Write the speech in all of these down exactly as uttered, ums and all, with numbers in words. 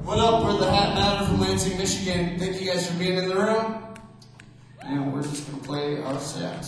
What up? We're the Hat Matter from Lansing, Michigan. Thank you guys for being in the room. And we're just going to play our set.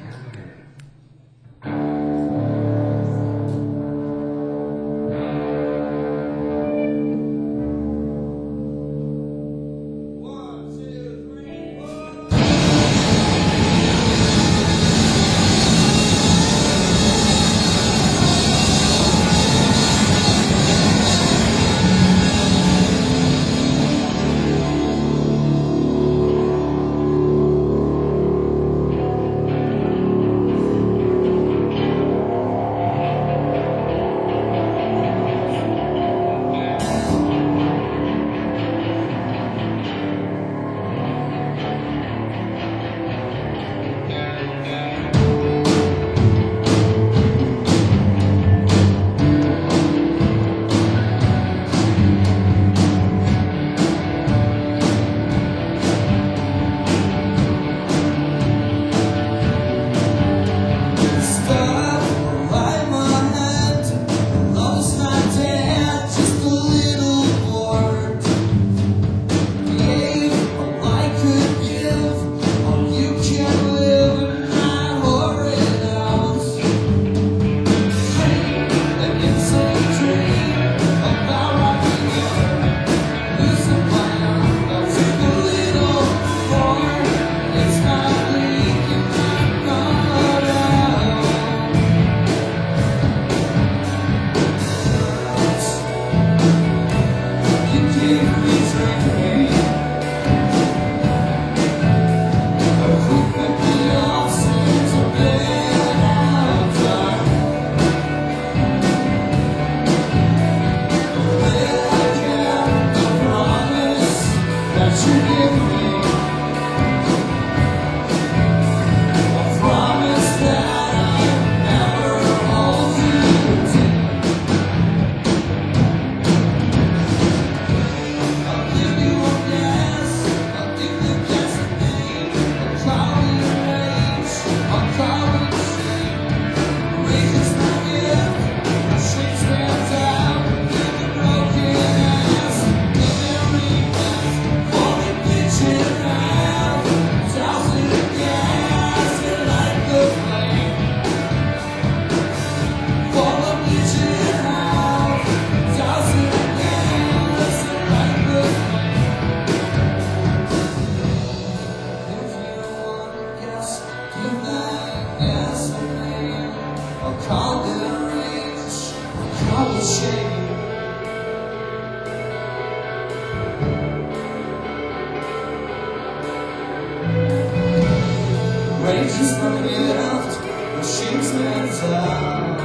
Rages from the left, machine stands out.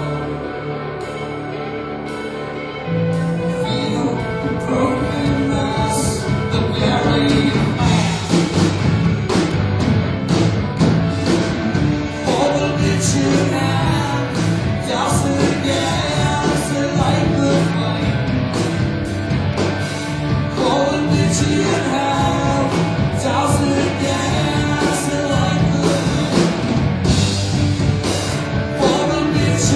Feel the broken mass, the buried man. Hold the bitch in hand, douse it gas and light the flame. Hold the bitch in hand, douse it gas and light the flame.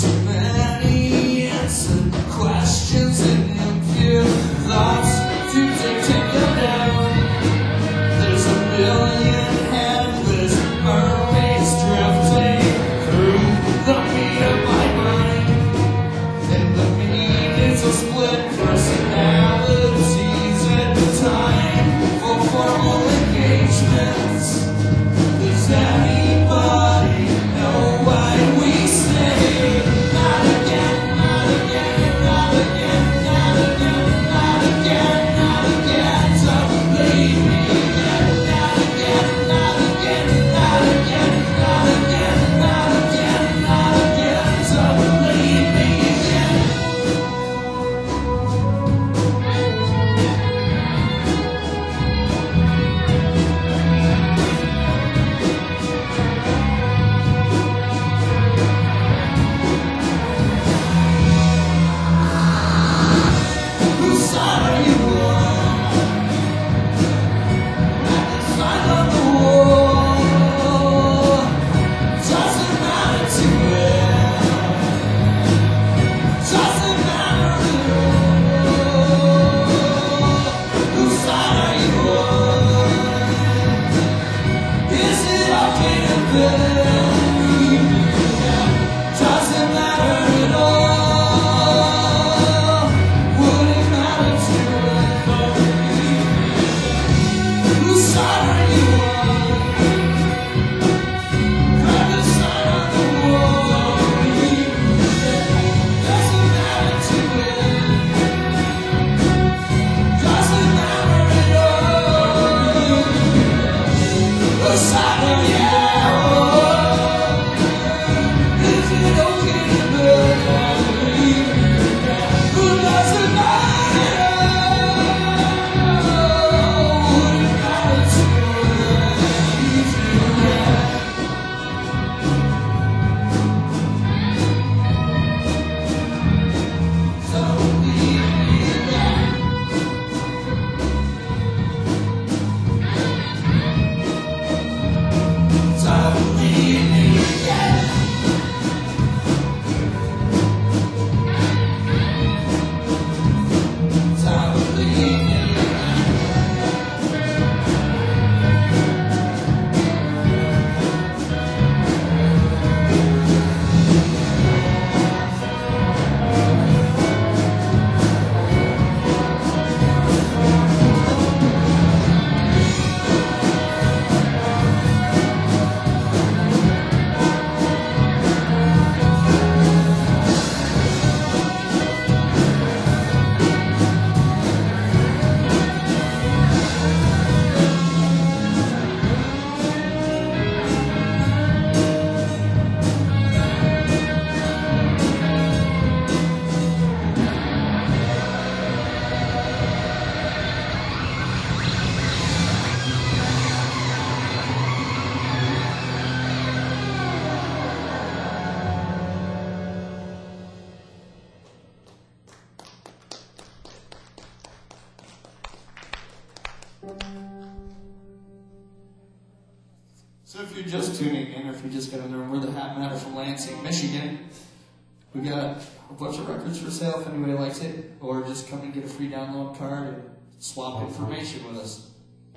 so many answered questions and impure thoughts to take you down. There's a million headless mermaids drifting through the meat of my mind, and the meat is a split personalities and time for formal engagements. Does anybody know why we say not again, not again, not again, not again, not again, not again, so leave me again, not again, not again, not again, not again, not again, not again, so leave me again. Whose side are you on? At the side of the war. Doesn't matter to them. Doesn't matter at all. Whose side are you on? Is it okay to believe? Doesn't matter at all. Wouldn't matter to anybody. Whose side are you on? Grab the side of the wall. Doesn't matter to them. Doesn't matter at all. Whose side are you on? Is it okay to believe? Who doesn't matter? Wouldn't matter to anybody. So leave me back. So leave me back. So leave me So if you're just tuning in, or if you just got in the room, we're the Hat Matter from Lansing, Michigan. We got a bunch of records for sale if anybody likes it, or just come and get a free download card and swap information with us.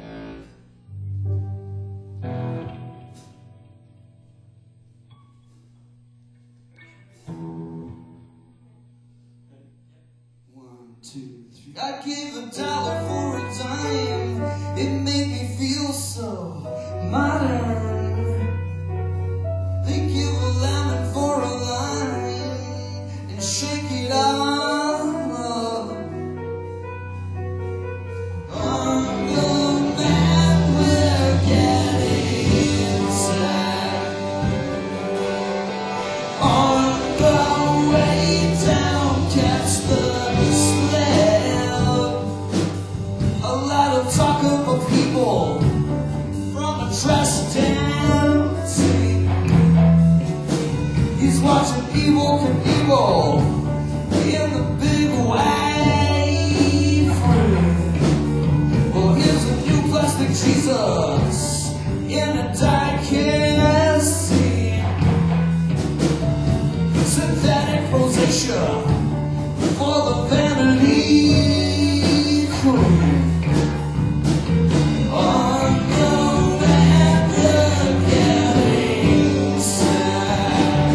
One, two, three. I gave a dollar for a dime. It made me feel so modern. They give a lemon for a lime and shake it off. I'm the man we're getting sad. On the way down, catch the sled. A lot of talk about people from a trash dancing. He's watching Evel Knievel in the big wave. Well, here's a new plastic Jesus in a die-cast scene. Said synthetic rosacea for the vanity queen. On the land of getting sad.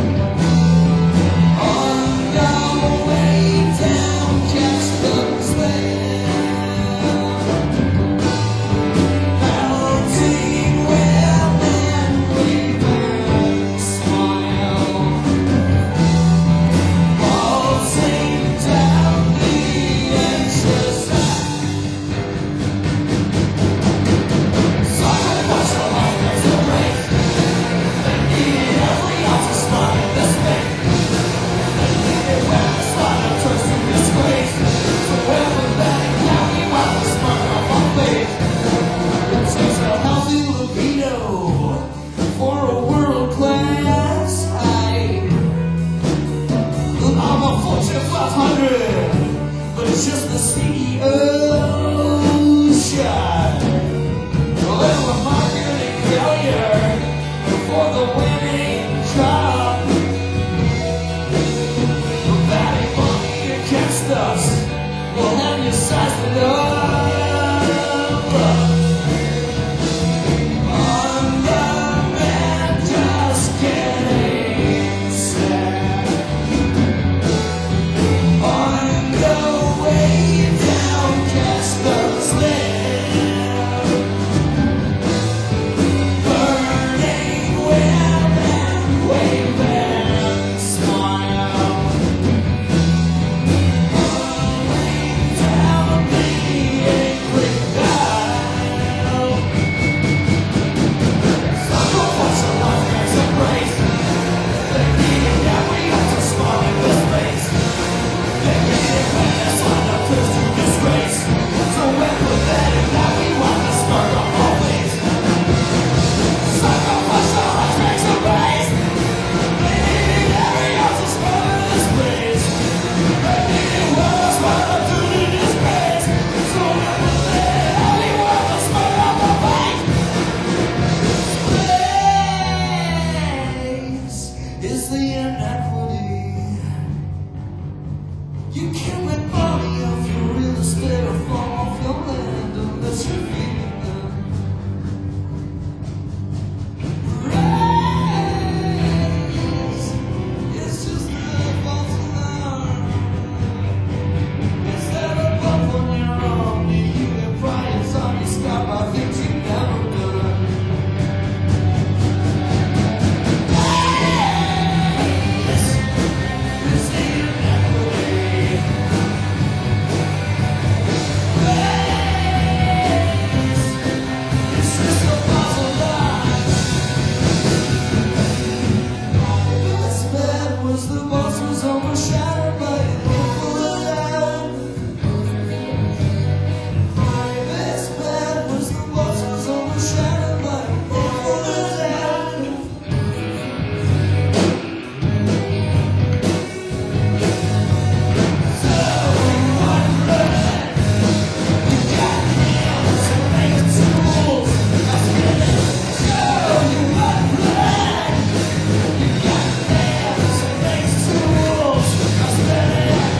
On the way down, catch the sled. Melting wind and weaving smile. Waltzing down the anxious line. Sacrifice your life as a race. They needed every ounce of smile in this thing. They needed when the slaughter turns to disgrace. So empathetic, now we want the smirk on our face. It takes a healthy libido for a world-class high. I'm a Fortune five hundred, but it's just the C E O shot. A little marketing failure for the winning job. We're batting money against us. We'll have you sized it up. On the man just getting sad. On the way down, catch the sled. Burning wind and waving smile. Rolling down the angry dial. Sacrifice your life as a grace. They needed every ounce of smile in this place. They needed when the slaughter turns to disgrace. So empathetic, now we want the smirk on our face. Sacrifice your life as a race. They needed every ounce of smile in this place. They needed when the slaughter turns to disgrace. So empathetic, now we want the smirk on our face. Place is the inequity. You can't make money off your real estate or fall off your land unless you're feeding them. Race is just the false alarm. Instead of up on your own, you get priors on your scalp by things you've never done. Race is the inequity. It's just a puzzle line. This man was the boss, was overshadowed by an awful land. This man was the boss, was overshadowed by an awful land. So one red. You got nails and make tools. I'm gonna show you what red. You got nails and make tools. I'm spinning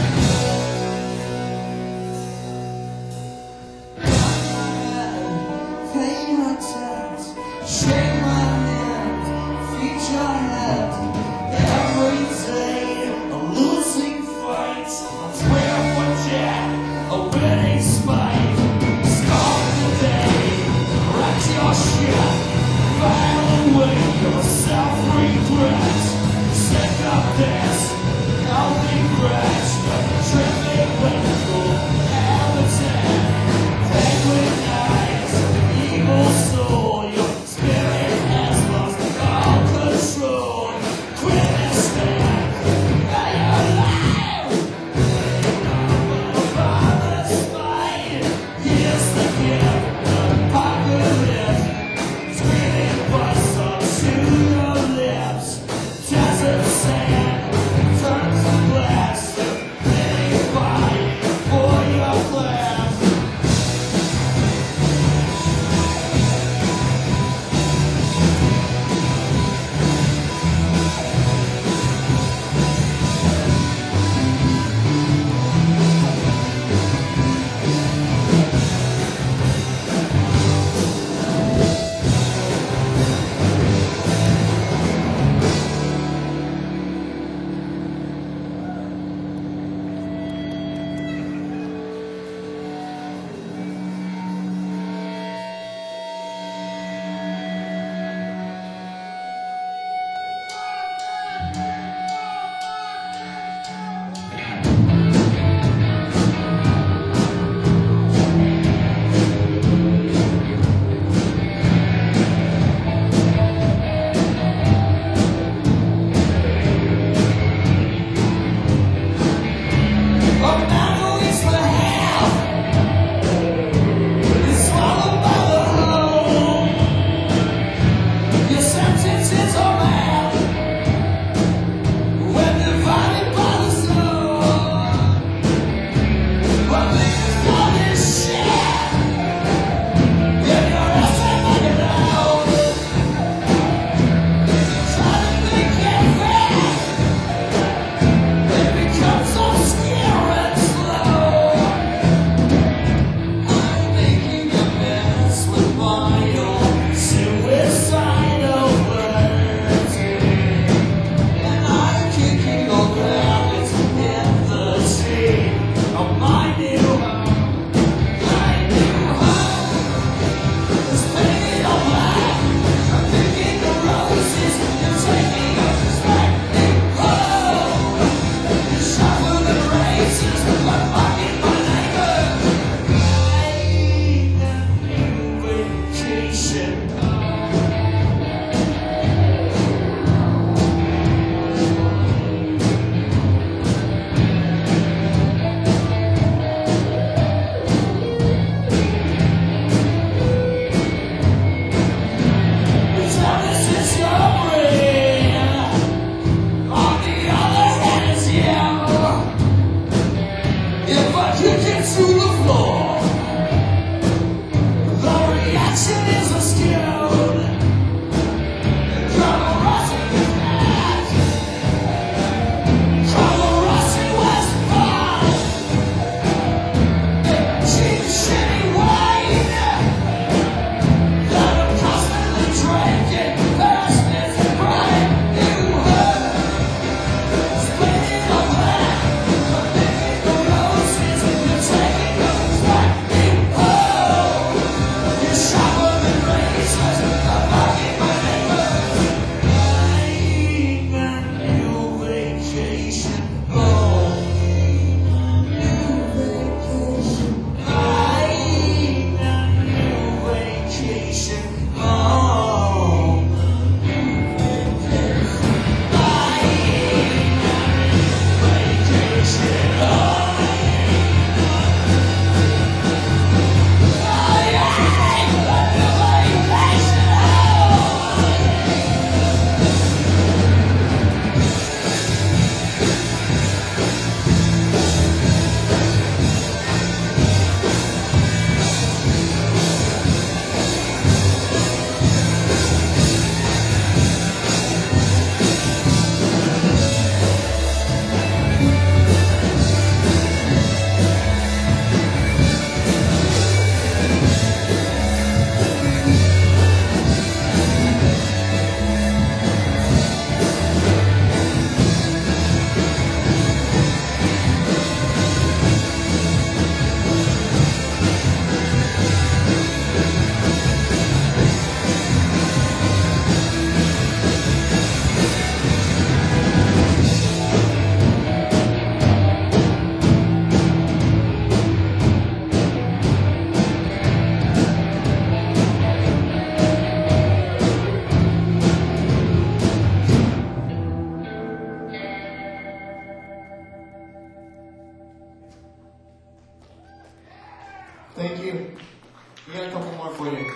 Thank you. We got a couple more for you.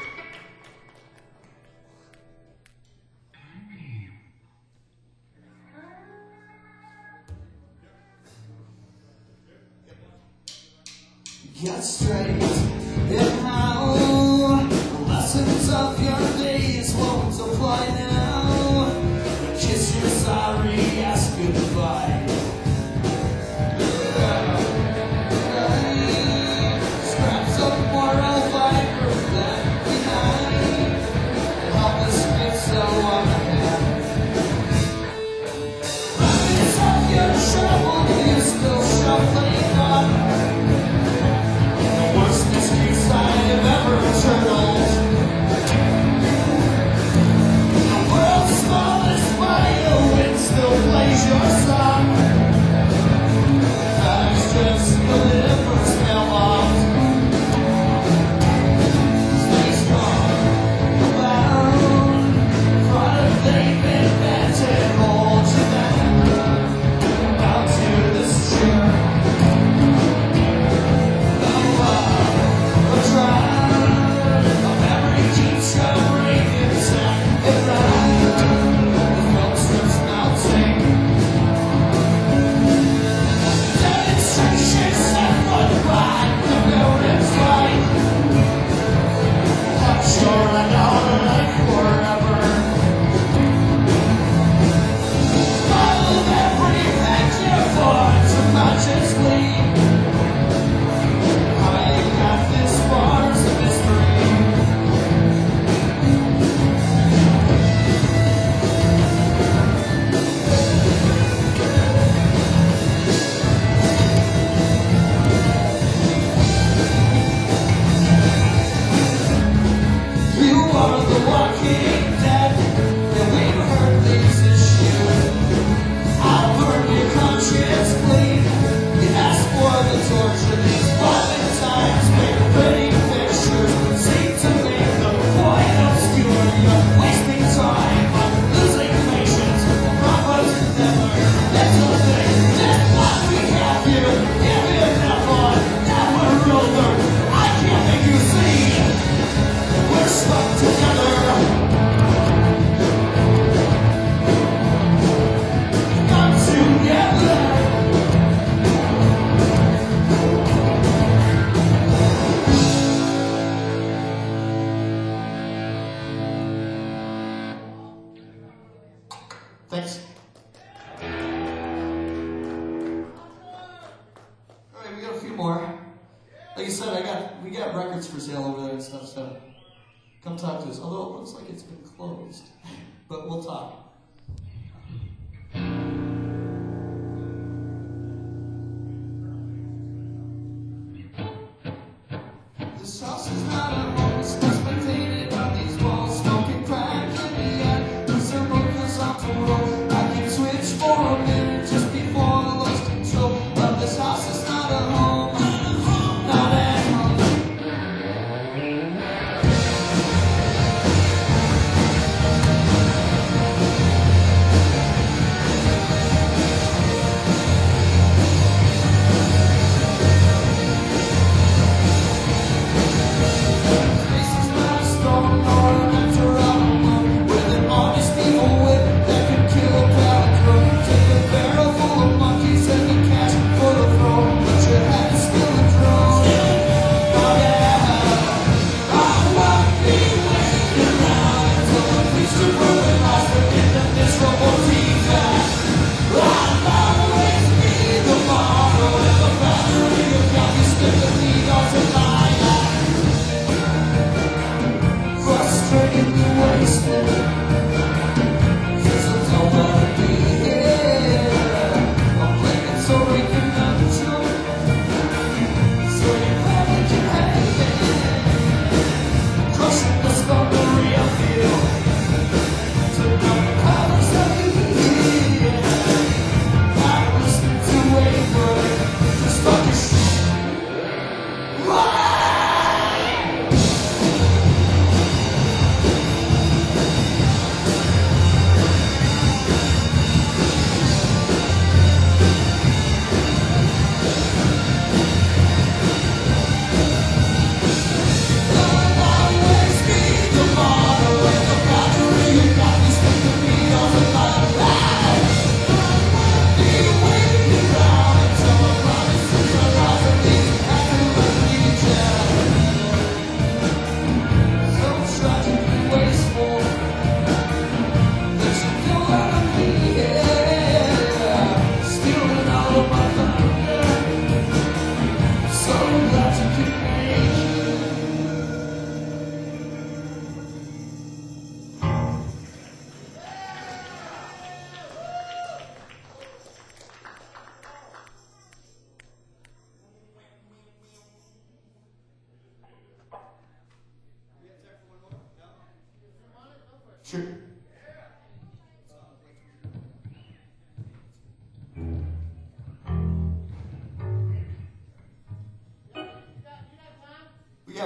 Get straight and how the lessons of your days won't apply now. Kiss your sorry, ask goodbye. Scraps of moral fiber left behind. Helpless fits so on the hand. Remnants of your trouble, you still shuffling on. Worst excuse I have ever turtled. The world's smallest violin still plays your song. Time's just the liver's mailbox. Stay strong, abound. Product they've invented holds you down. Bow to this chair. Thanks. Alright, we got a few more. Like I said, I got we got records for sale over there and stuff, so come talk to us. Although it looks like it's been closed. But we'll talk. This house is not a home, it's just been painted on these walls, smoking crack in the end. These are movers off the road. I can switch for a minute just before I lose control. But this house is not a home, not at home.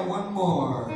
one more.